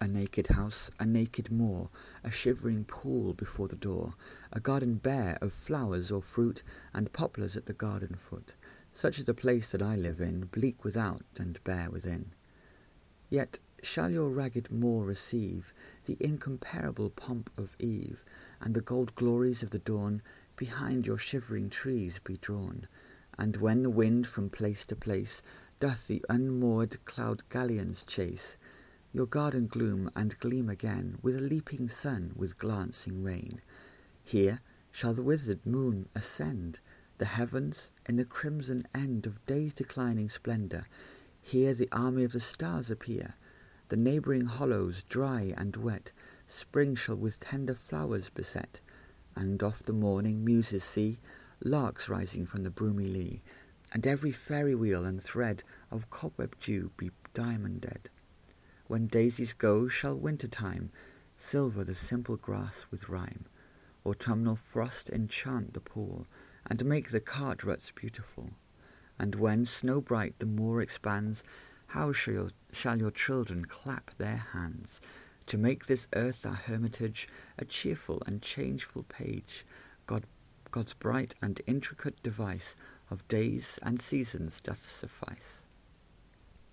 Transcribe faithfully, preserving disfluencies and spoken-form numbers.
A naked house, a naked moor, a shivering pool before the door, a garden bare of flowers or fruit, and poplars at the garden foot. Such is the place that I live in, bleak without and bare within. Yet shall your ragged moor receive the incomparable pomp of eve, and the gold glories of the dawn behind your shivering trees be drawn. And when the wind from place to place doth the unmoored cloud galleons chase, your garden gloom and gleam again with a leaping sun, with glancing rain. Here shall the withered moon ascend the heavens in the crimson end of day's declining splendour. Here the army of the stars appear, the neighbouring hollows dry and wet, spring shall with tender flowers beset, and oft the morning muses see larks rising from the broomy lea, and every fairy wheel and thread of cobweb dew be diamonded. When daisies go shall winter time silver the simple grass with rime, autumnal frost enchant the pool, and make the cart ruts beautiful. And when snow bright the moor expands, how shall your, shall your children clap their hands, to make this earth our hermitage a cheerful and changeful page, God, God's bright and intricate device of days and seasons doth suffice.